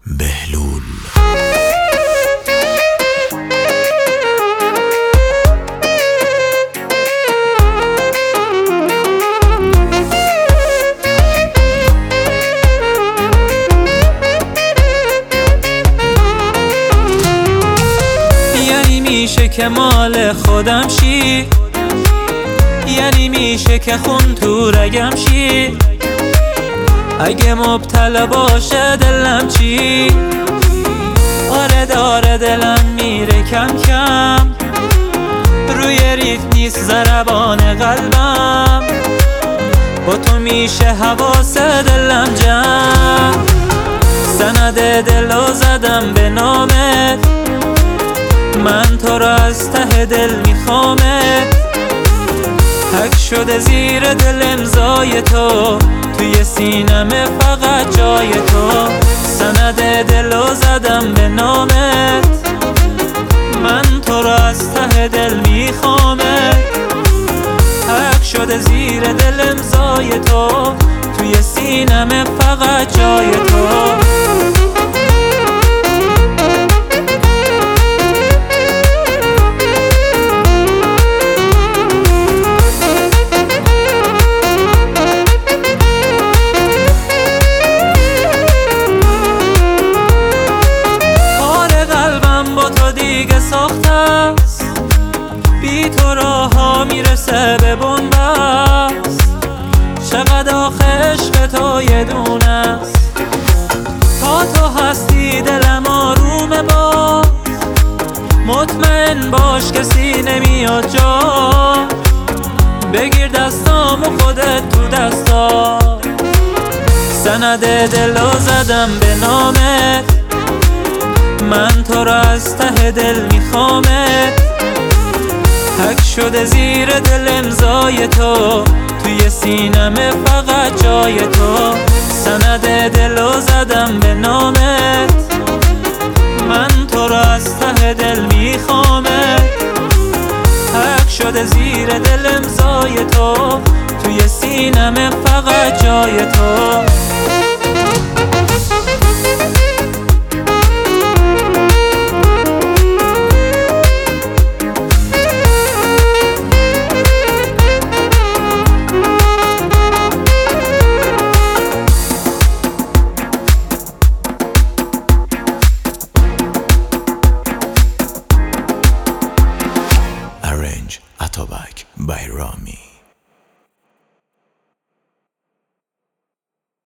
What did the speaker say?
بهلول. یعنی میشه که مال خودم شی، یعنی میشه که خون تو رگم شی. اگه مبتلا باشه دلم چی؟ آره داره دلم میره کم کم، روی ریتم نیست ضربان قلبم. با تو میشه حواس دلم جمع، سند دلو زدم به نامت. من تو را از ته دل میخوامت، حک شده زیر دل امضای تو، توی سینمه فقط جای تو. سند دلو زدم به نامت، من تو را از ته دل میخوامت، حک شده زیر دل امضای تو، توی سینمه فقط جای تو. دیگه ساخته است، بی تو راه ها میرسه به بنبست. چقدر آخه عشق تو یه دونه است، تا تو هستی دلم آرومه باز. مطمئن باش کسی نمیاد جا، بگیر دستام و خودت تو دستا. سند دلو زدم به نامت، من تو را از ته دل میخوامت، حک شده زیر دل امضای تو، توی سینمه فقط جای تو. سند دلو زدم به نامت، من تو را از ته دل میخوامت، حک شده زیر دل امضای تو، توی سینمه فقط جای تو.